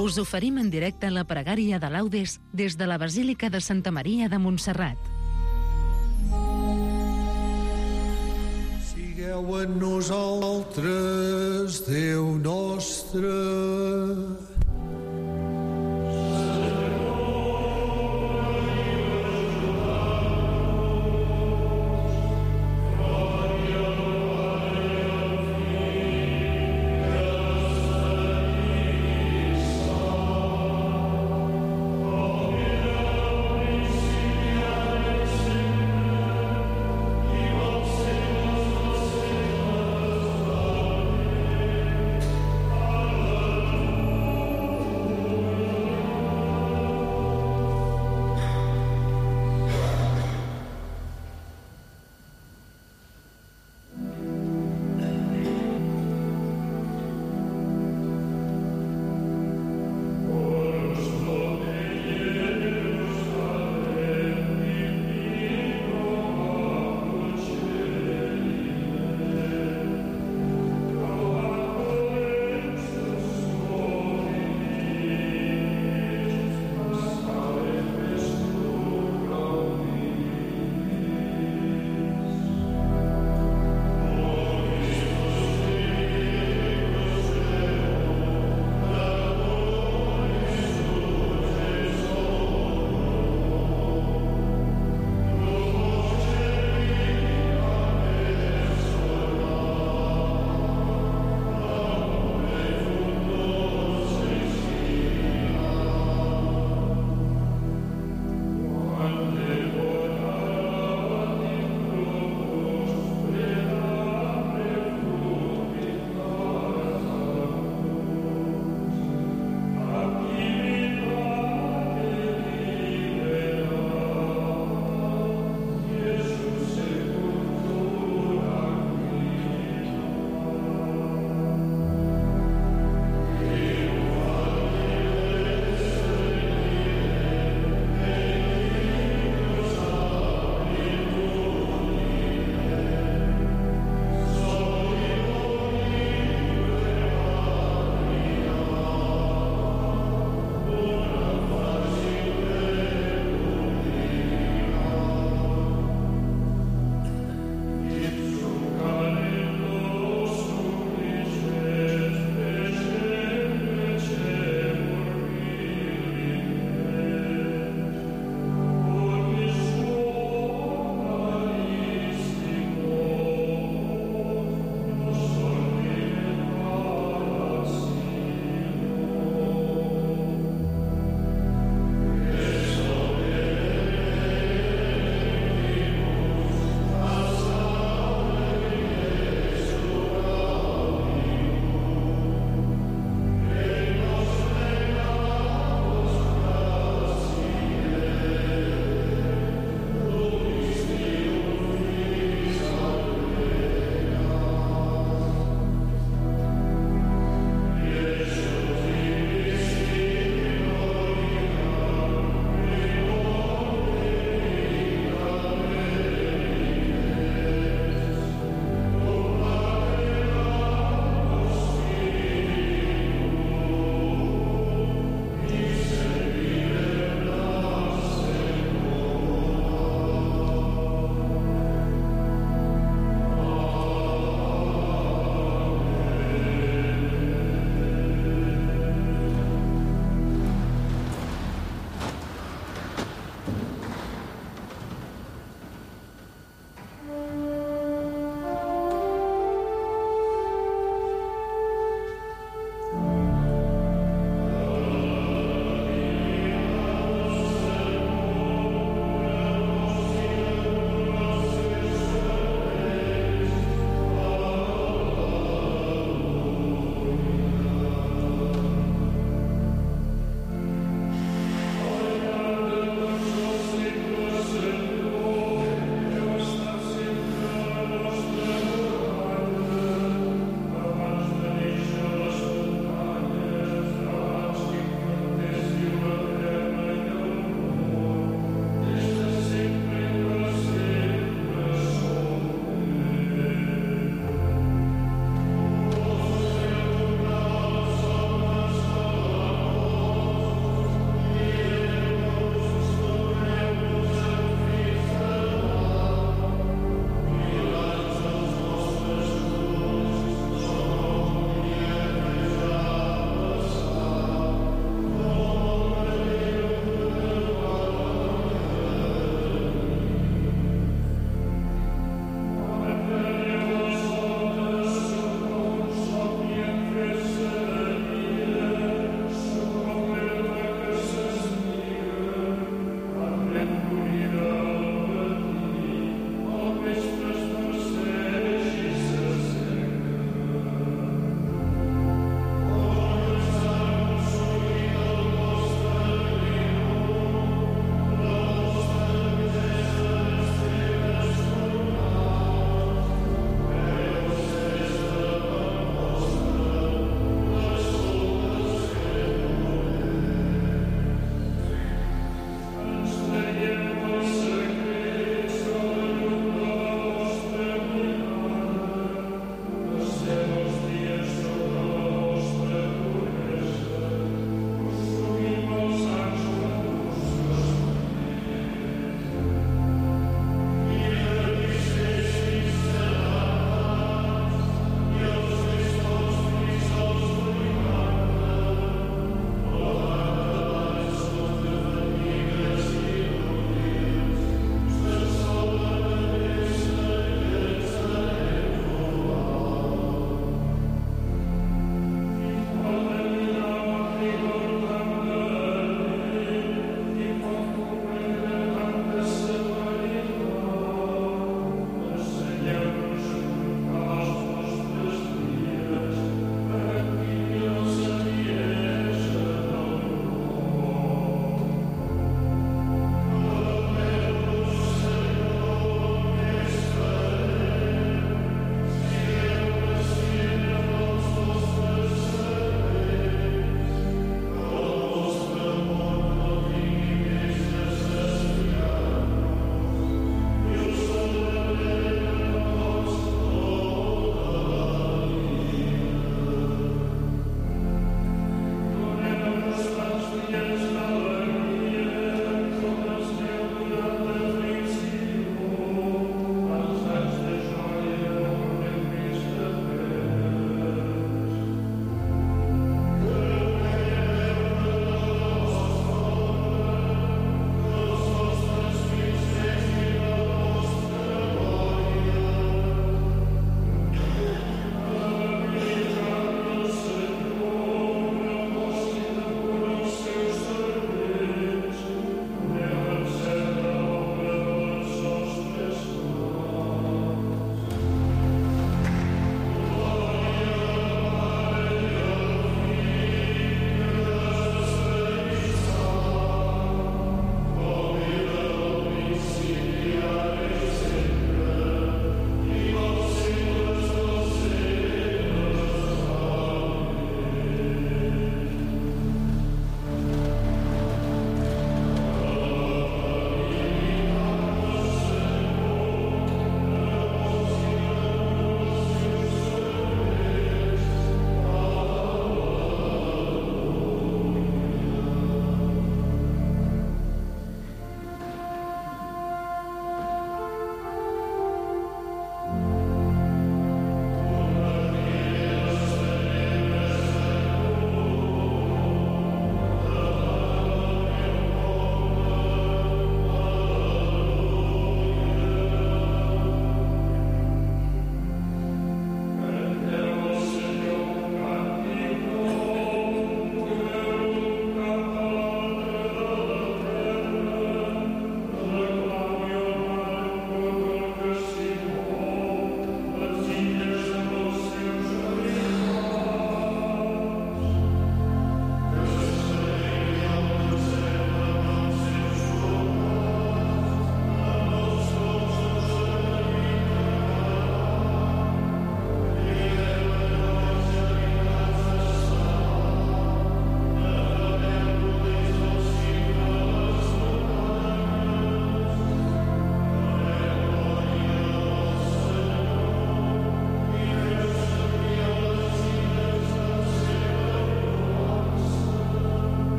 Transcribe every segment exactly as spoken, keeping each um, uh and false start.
Us oferim en directe la pregària de Laudes des de la Basílica de Santa Maria de Montserrat. Sigueu en nosaltres, Déu nostre.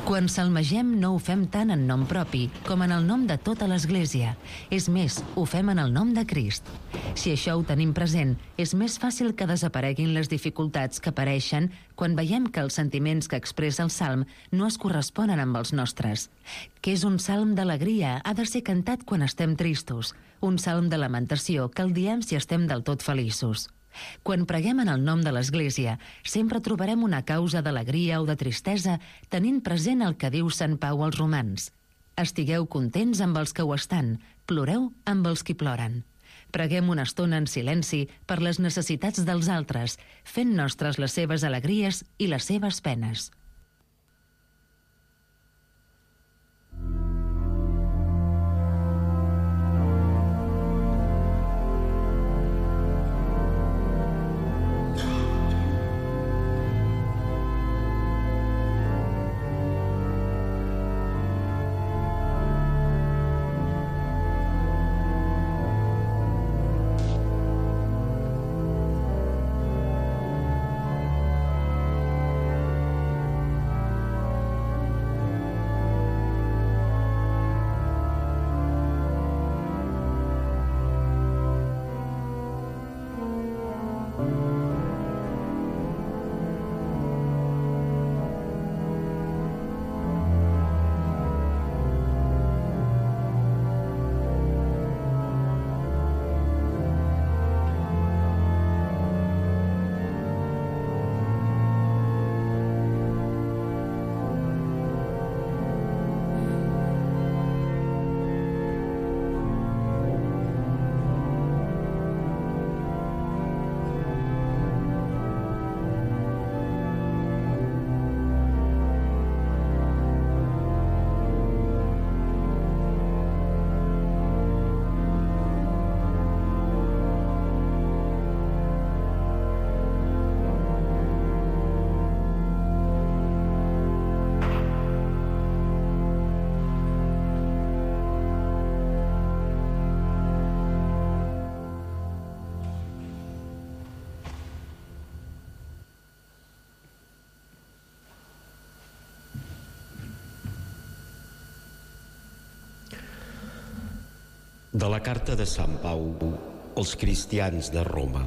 Quan salmegem no ho fem tant en nom propi com en el nom de tota l'Església. És més, ho fem en el nom de Crist. Si això ho tenim present, és més fàcil que desapareguin les dificultats que apareixen quan veiem que els sentiments que expressa el salm no es corresponen amb els nostres. Que és un salm d'alegria ha de ser cantat quan estem tristos, un salm de lamentació que el diem si estem del tot feliços. Quan preguem en el nom de l'Església, sempre trobarem una causa d'alegria o de tristesa tenint present el que diu Sant Pau als romans. Estigueu contents amb els que ho estan, ploreu amb els qui ploren. Preguem una estona en silenci per les necessitats dels altres, fent nostres les seves alegries i les seves penes. De la carta de Sant Pau als cristians de Roma.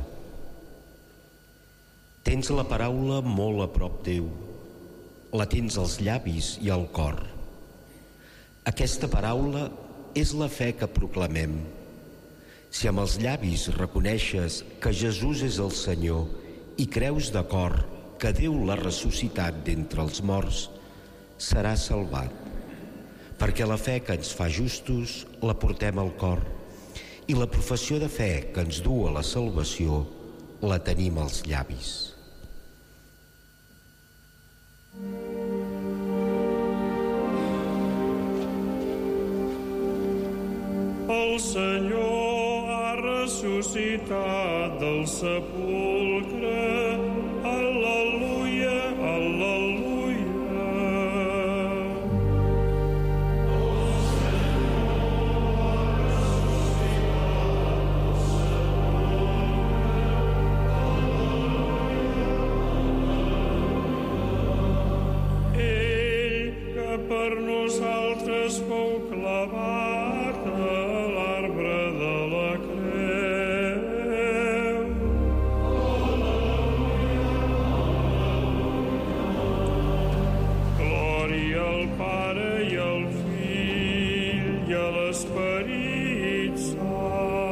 Tens la paraula molt a prop teu, la tens als llavis i al cor. Aquesta paraula és la fe que proclamem. Si amb els llavis reconeixes que Jesús és el Senyor i creus de cor que Déu l'ha ressuscitat d'entre els morts, seràs salvat. Perquè la fe que ens fa justos la portem al cor i la professió de fe que ens du a la salvació la tenim als llavis. El Senyor ha ressuscitat del sepulcre. Al·leluia, al·leluia. Per nosaltres fou clavat a l'arbre de la creu. Glòria al Pare i al Fill i a l'Esperit Sant.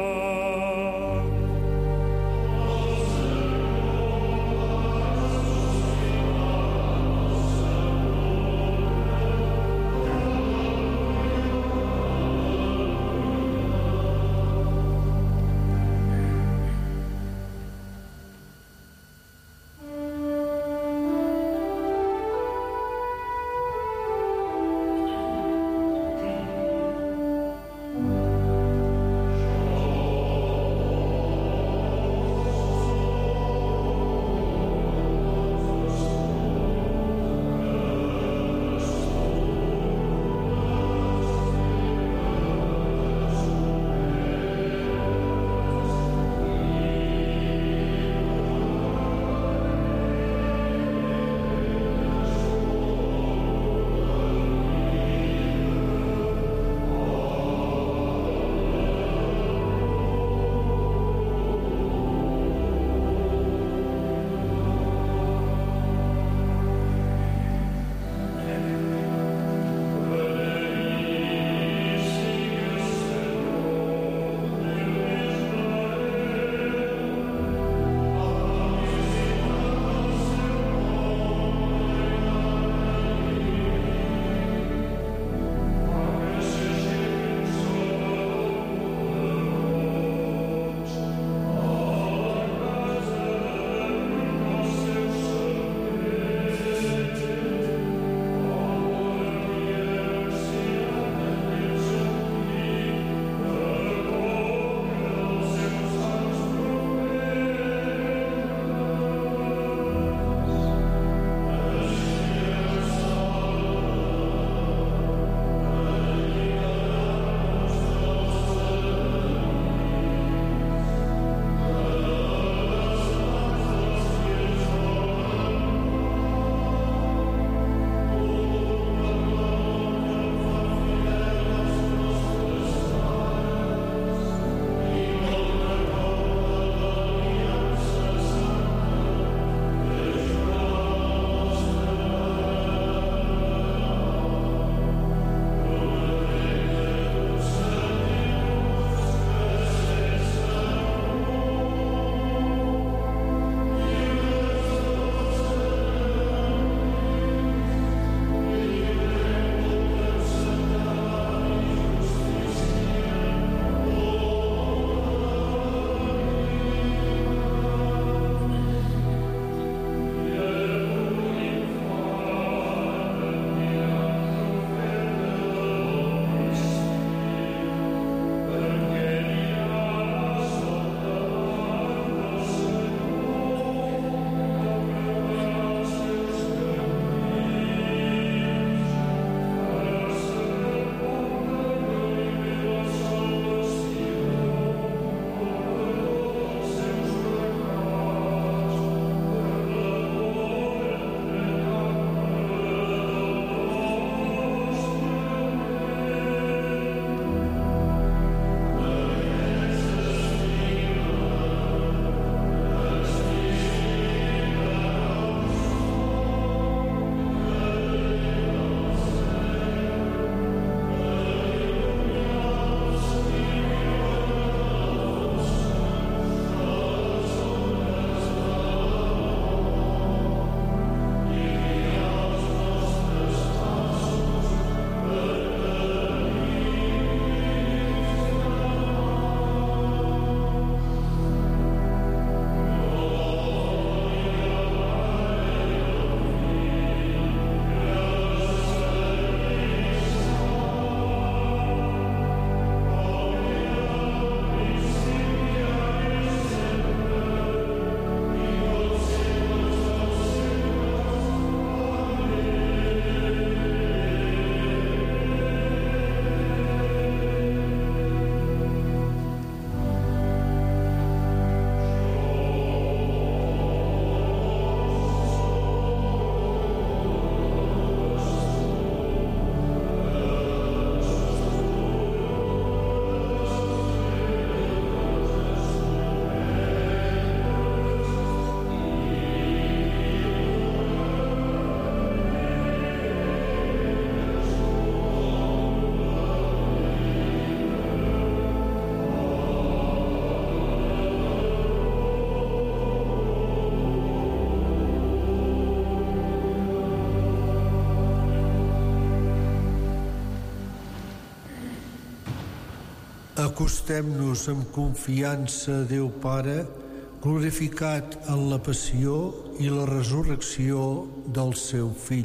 Acostem-nos amb confiança a Déu Pare, glorificat en la passió i la resurrecció del seu Fill.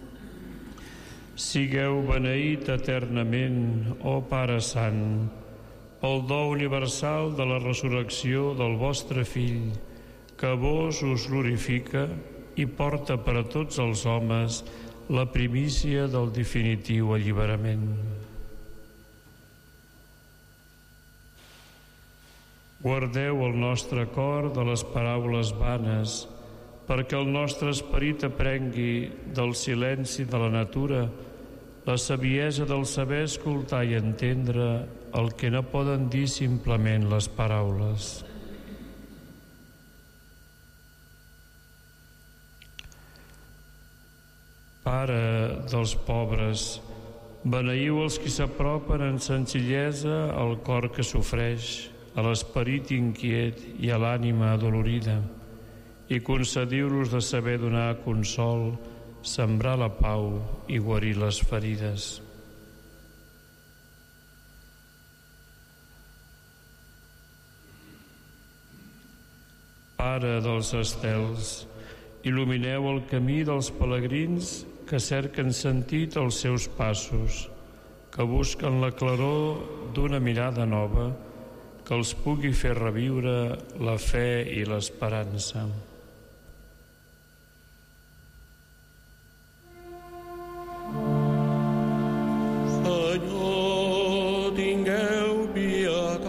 Sigueu beneït eternament, ó Pare Sant, pel do universal de la resurrecció del vostre Fill, que vos us glorifica i porta per a tots els homes la primícia del definitiu alliberament. Guardeu el nostre cor de les paraules vanes, perquè el nostre esperit aprengui del silenci de la natura la saviesa del saber escoltar i entendre el que no poden dir simplement les paraules. Pare dels pobres, beneïu els qui s'apropen en senzillesa al cor que sofreix, a l'esperit inquiet i a l'ànima adolorida, i concediu-los de saber donar consol, sembrar la pau i guarir les ferides. Pare dels estels, il·lumineu el camí dels pelegrins que cerquen sentit als seus passos, que busquen la claror d'una mirada nova que els pugui fer reviure la fe i l'esperança. Senyor, tingueu pietat.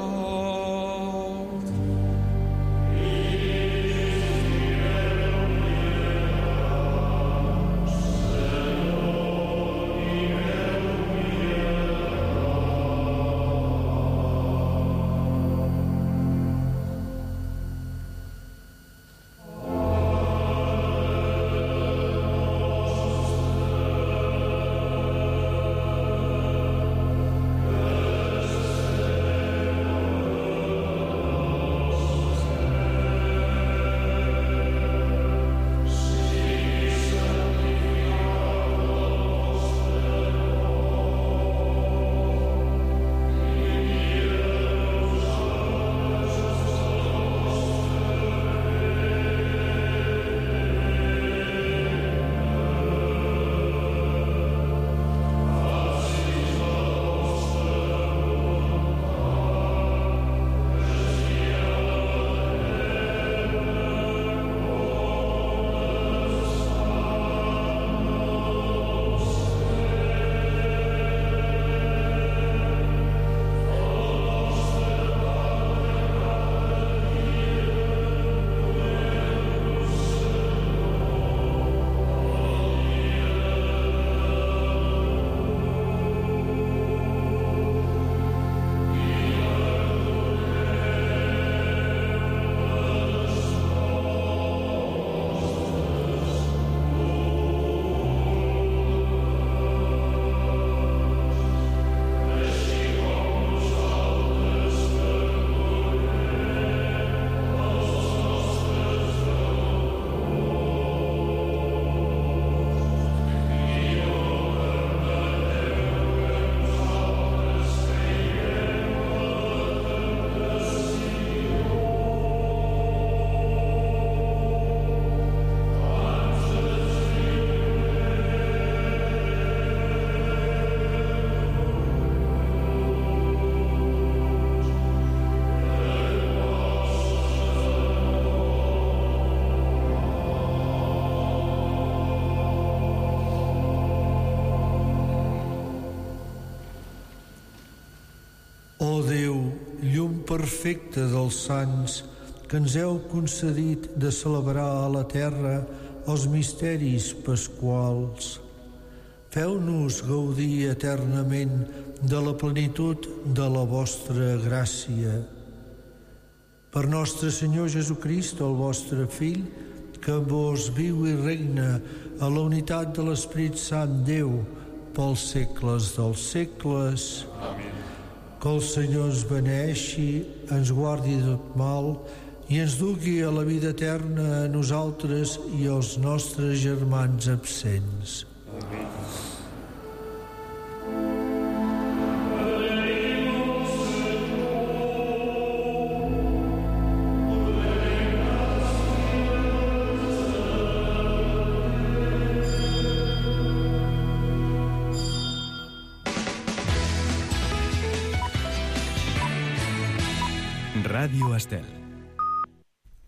Ó Déu, llum perfecta dels sants, que ens heu concedit de celebrar a la terra els misteris pasquals. Feu-nos gaudir eternament de la plenitud de la vostra gràcia. Per nostre Senyor Jesucrist, el vostre Fill, que vos viu i regna a la unitat de l'Esperit Sant Déu pels segles dels segles. Amén. Que el Senyor ens beneeixi, ens guardi de tot mal i ens dugui a la vida eterna a nosaltres i als nostres germans absents. Amén. Amen. Ràdio Estel.